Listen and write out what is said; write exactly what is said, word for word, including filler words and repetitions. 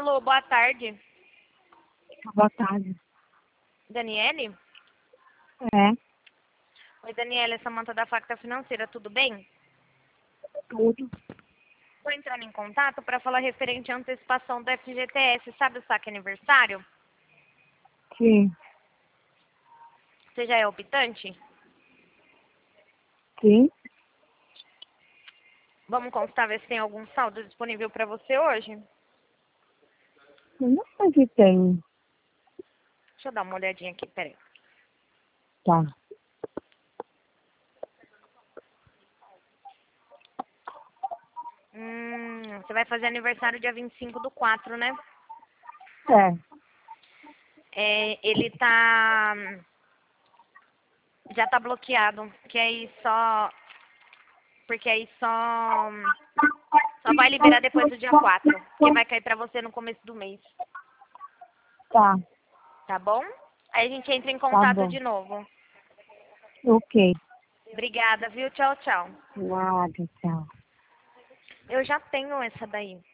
Alô, boa tarde. Boa tarde. Daniele? É, Oi, Daniele, é Samanta da Facta Financeira, tudo bem? tudo. Estou entrando em contato para falar referente à antecipação do F G T S. Sabe o saque aniversário? Sim, Você já é optante? sim. Vamos consultar ver se tem algum saldo disponível para você hoje? Eu não sei se tem. Deixa eu dar uma olhadinha aqui, peraí. Tá. Hum, você vai fazer aniversário dia vinte e cinco do quatro, né? É, É, ele tá... Já tá bloqueado, que aí só... Porque aí só... Só vai liberar depois do dia quatro, que vai cair pra você no começo do mês, tá. tá bom? Aí a gente entra em Tá contato bom. de novo. Ok. Obrigada, viu? Tchau, tchau. Nada, tchau. Eu já tenho essa daí.